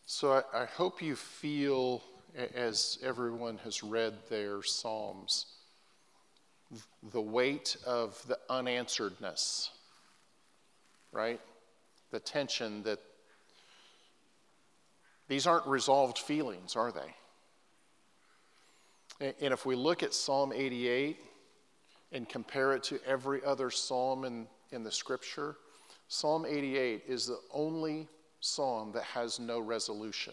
So I hope you feel, as everyone has read their Psalms, the weight of the unansweredness, right? The tension that these aren't resolved feelings, are they? And if we look at Psalm 88 and compare it to every other psalm in the Scripture, Psalm 88 is the only psalm that has no resolution.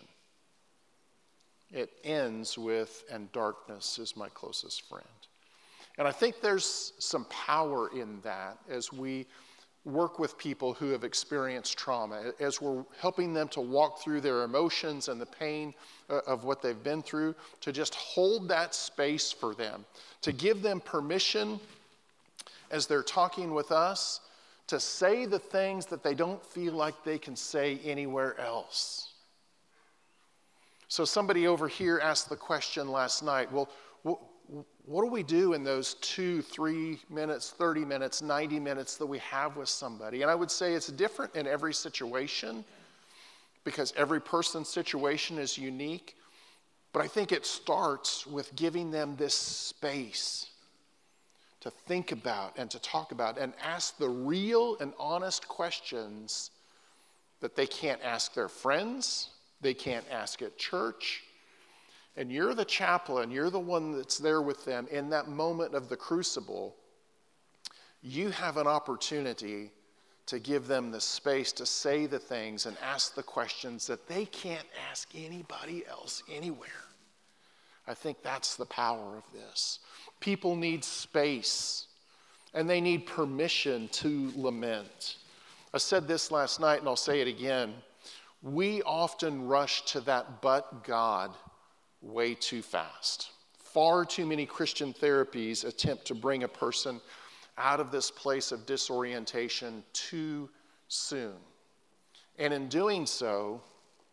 It ends with, "And darkness is my closest friend." And I think there's some power in that as we work with people who have experienced trauma, as we're helping them to walk through their emotions and the pain of what they've been through, to just hold that space for them, to give them permission as they're talking with us to say the things that they don't feel like they can say anywhere else. So somebody over here asked the question last night, well, what do we do in those 2, 3 minutes, 30 minutes, 90 minutes that we have with somebody? And I would say it's different in every situation because every person's situation is unique. But I think it starts with giving them this space to think about and to talk about and ask the real and honest questions that they can't ask their friends, they can't ask at church. And you're the chaplain, you're the one that's there with them in that moment of the crucible. You have an opportunity to give them the space to say the things and ask the questions that they can't ask anybody else anywhere. I think that's the power of this. People need space, and they need permission to lament. I said this last night, and I'll say it again. We often rush to that "but God" way too fast. Far too many Christian therapies attempt to bring a person out of this place of disorientation too soon. And in doing so,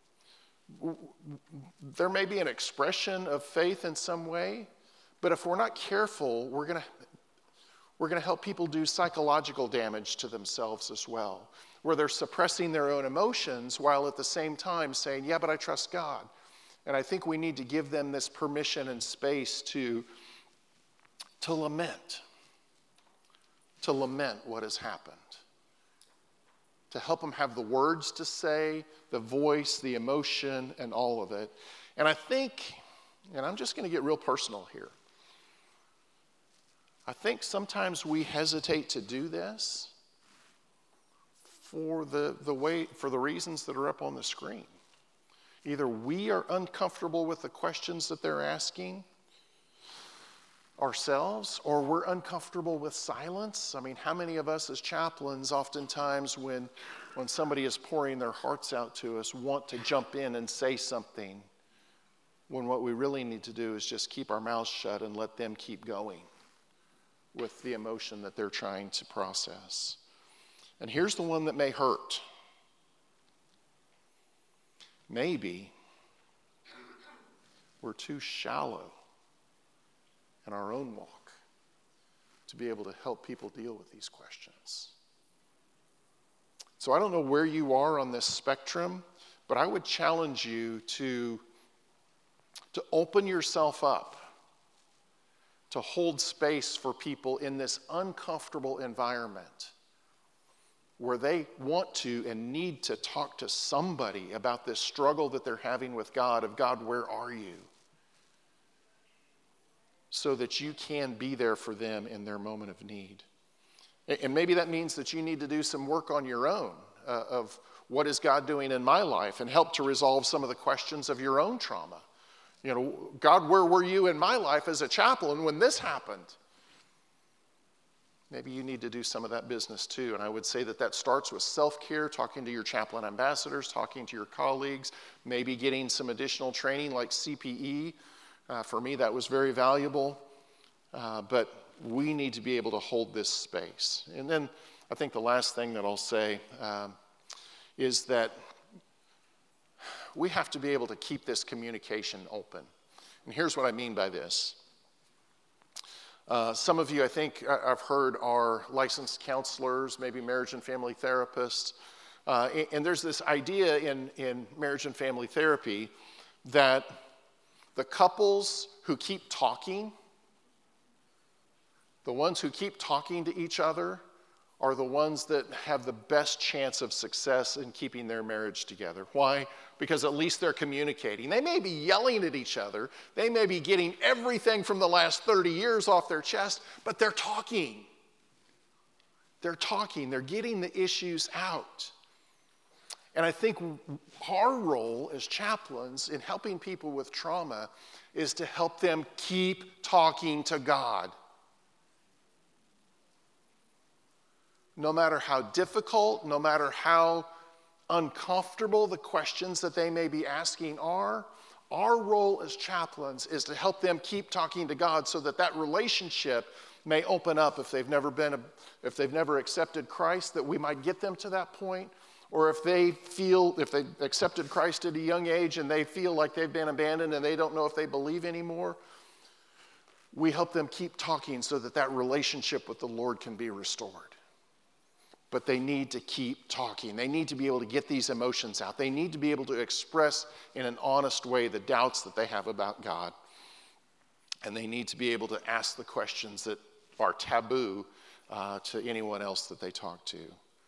there may be an expression of faith in some way, but if we're not careful, we're going to help people do psychological damage to themselves as well, where they're suppressing their own emotions while at the same time saying, "Yeah, but I trust God." And I think we need to give them this permission and space to lament what has happened, to help them have the words to say, the voice, the emotion, and all of it. And I think, and I'm just going to get real personal here, I think sometimes we hesitate to do this for the reasons that are up on the screen. Either we are uncomfortable with the questions that they're asking ourselves, or we're uncomfortable with silence. I mean, how many of us as chaplains oftentimes when somebody is pouring their hearts out to us want to jump in and say something, when what we really need to do is just keep our mouths shut and let them keep going with the emotion that they're trying to process. And here's the one that may hurt. Maybe we're too shallow in our own walk to be able to help people deal with these questions. So I don't know where you are on this spectrum, but I would challenge you to open yourself up, to hold space for people in this uncomfortable environment where they want to and need to talk to somebody about this struggle that they're having with God, of God, where are you? So that you can be there for them in their moment of need. And maybe that means that you need to do some work on your own of what is God doing in my life and help to resolve some of the questions of your own trauma. You know, God, where were you in my life as a chaplain when this happened? Maybe you need to do some of that business too. And I would say that starts with self-care, talking to your chaplain ambassadors, talking to your colleagues, maybe getting some additional training like CPE. For me, that was very valuable. But we need to be able to hold this space. And then I think the last thing that I'll say is that we have to be able to keep this communication open. And here's what I mean by this. Some of you, I think I've heard, are licensed counselors, maybe marriage and family therapists. And there's this idea in marriage and family therapy that the couples who keep talking, the ones who keep talking to each other, are the ones that have the best chance of success in keeping their marriage together. Why? Because at least they're communicating. They may be yelling at each other. They may be getting everything from the last 30 years off their chest, but they're talking. They're talking. They're getting the issues out. And I think our role as chaplains in helping people with trauma is to help them keep talking to God. No matter how difficult, no matter how uncomfortable the questions that they may be asking are, our role as chaplains is to help them keep talking to God so that that relationship may open up if they've never accepted Christ, that we might get them to that point. Or if they accepted Christ at a young age and they feel like they've been abandoned and they don't know if they believe anymore, we help them keep talking so that that relationship with the Lord can be restored. But they need to keep talking. They need to be able to get these emotions out. They need to be able to express in an honest way the doubts that they have about God. And they need to be able to ask the questions that are taboo to anyone else that they talk to.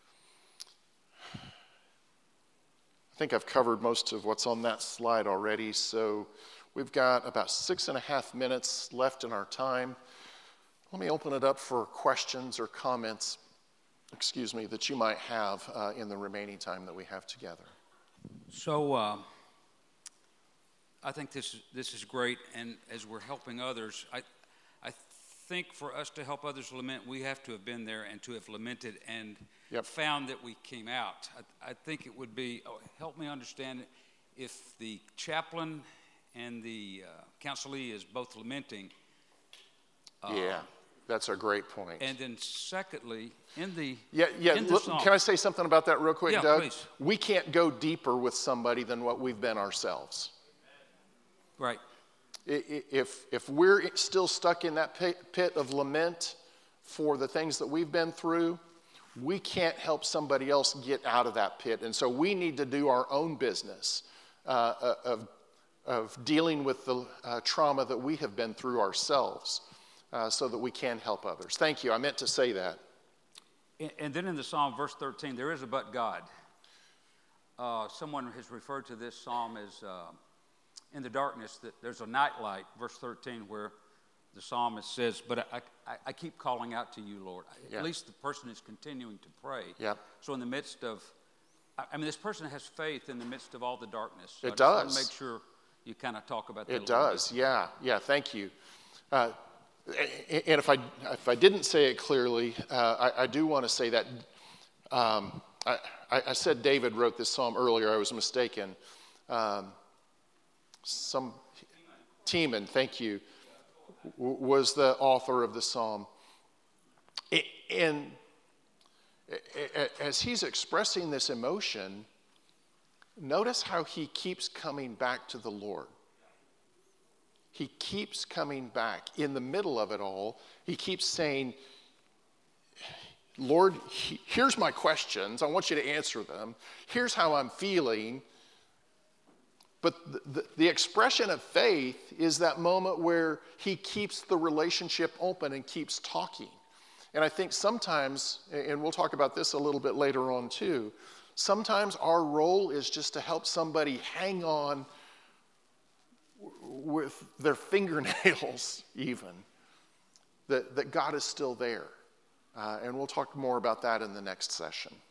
I think I've covered most of what's on that slide already, so we've got about 6.5 minutes left in our time. Let me open it up for questions or comments, that you might have in the remaining time that we have together. So I think this is great, and as we're helping others, I think for us to help others lament, we have to have been there and to have lamented and found that we came out. I think it would be, help me understand, if the chaplain and the counselee is both lamenting. That's a great point. And then secondly, in the song, can I say something about that real quick, Doug? Please. We can't go deeper with somebody than what we've been ourselves. Right. If we're still stuck in that pit of lament for the things that we've been through, we can't help somebody else get out of that pit. And so we need to do our own business of dealing with the trauma that we have been through ourselves. So that we can help others. Thank you. I meant to say that. And then in the psalm, verse 13, there is a but God. Someone has referred to this psalm as in the darkness, that there's a night light, verse 13, where the psalmist says, but I keep calling out to you, Lord. At least the person is continuing to pray. So in the midst of, this person has faith in the midst of all the darkness. So it does. I just want to make sure you kind of talk about that. It does, yeah, thank you. And if I didn't say it clearly, I do want to say that I said David wrote this psalm earlier. I was mistaken. Teeman, thank you, was the author of the psalm. And as he's expressing this emotion, notice how he keeps coming back to the Lord. He keeps coming back. In the middle of it all, he keeps saying, Lord, here's my questions. I want you to answer them. Here's how I'm feeling. But the expression of faith is that moment where he keeps the relationship open and keeps talking. And I think sometimes, and we'll talk about this a little bit later on too, sometimes our role is just to help somebody hang on with their fingernails even, that God is still there. And we'll talk more about that in the next session.